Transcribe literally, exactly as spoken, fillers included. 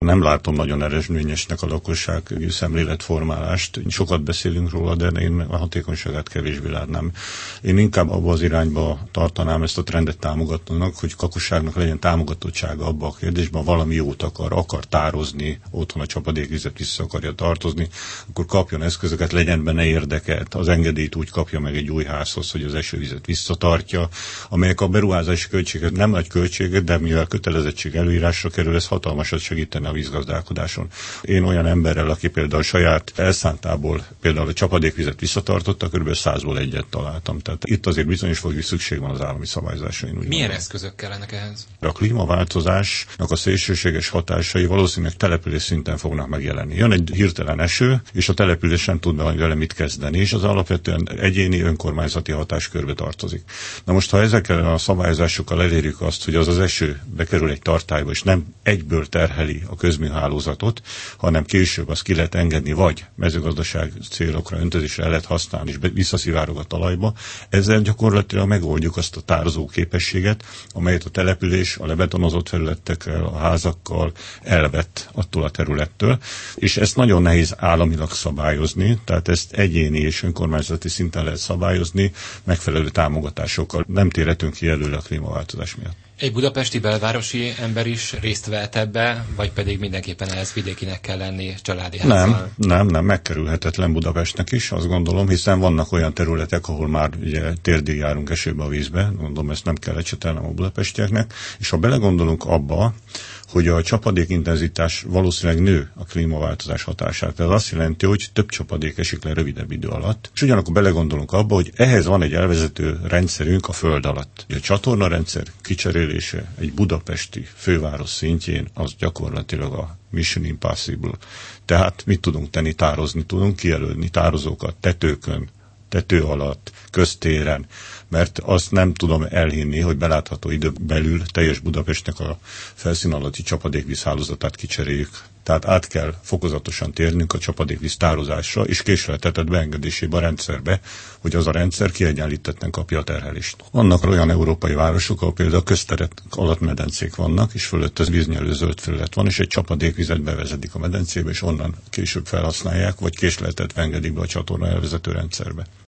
Nem látom nagyon eredményesnek a lakossági szemléletformálást. Sokat beszélünk róla, de én a hatékonyságát kevésbé látnám. Én inkább abba az irányba tartanám ezt a trendet támogatónak, hogy lakosságnak legyen támogatottsága abba a kérdésben, valami jót akar, akar tározni, otthon a csapadékvizet vissza akarja tartozni, akkor kapjon eszközöket, legyen benne érdekelt. Az engedélyt úgy kapja meg egy új házhoz, hogy az esővizet visszatartja, amelyek a beruházási költségek nem nagy költségek, de mivel kötelezettség előírásra kerül, ez hatalmasat segítene a vízgazdálkodáson. Én olyan emberrel, aki például saját elszántából például a csapadékvizet visszatartotta, kb. százból egyet találtam. Tehát itt azért bizonyos fogi szükség van az állami szabályzásra. Milyen gondolom. Eszközök kellenek ehhez? A klímaváltozásnak a szélsőséges hatásai valószínűleg település szinten fognak megjelenni. Jön egy hirtelen eső, és a település sem tud vele mit kezdeni, és az alapvetően egyéni önkormányzati hatáskörbe tartozik. Na most, ha ezekkel a szabályozásokkal elérjük azt, hogy az az eső bekerül egy tartályba, és nem egyből terheli a közműhálózatot, hanem később azt ki lehet engedni, vagy mezőgazdaság célokra, öntözésre el lehet használni, és visszaszivárog a talajba, ezzel gyakorlatilag megoldjuk azt a tározó képességet, amelyet a település a lebetonozott felületekkel, a házakkal elvett attól a területtől, és ezt nagyon nehéz államilag szabályozni, tehát ezt egyéni és önkormányzati szinten lehet szabályozni, megfelelő támogatásokkal. Nem térhetünk ki előle a klímaváltozás miatt. Egy budapesti belvárosi ember is részt vehet ebbe, vagy pedig mindenképpen ehhez vidékinek kell lenni, családi házzal? Nem, nem, nem, megkerülhetetlen Budapestnek is, azt gondolom, hiszen vannak olyan területek, ahol már ugye térdig járunk esőbe a vízbe, gondolom ezt nem kell ecsetelnem a budapestieknek, és ha belegondolunk abba, hogy a csapadékintenzitás valószínűleg nő a klímaváltozás hatását. Ez azt jelenti, hogy több csapadék esik le rövidebb idő alatt. És ugyanakkor belegondolunk abba, hogy ehhez van egy elvezető rendszerünk a föld alatt. A csatornarendszer kicserélése egy budapesti főváros szintjén az gyakorlatilag a Mission Impossible. Tehát mit tudunk tenni? Tározni tudunk, kijelölni tározókat tetőkön, tető alatt, köztéren, mert azt nem tudom elhinni, hogy belátható idő belül teljes Budapestnek a felszín alatti csapadékvízhálózatát kicseréljük. Tehát át kell fokozatosan térnünk a csapadékvíz tározásra, és késleltetett beengedésébe a rendszerbe, hogy az a rendszer kiegyenlítetten kapja a terhelést. Vannak olyan európai városok, ahol például a közterek alatt medencék vannak, és fölött az víznyelő zöld felület van, és egy csapadékvizet bevezetik a medencébe, és onnan később felhasználják, vagy késleltetve engedik be a csatorna elvezető rendszerbe.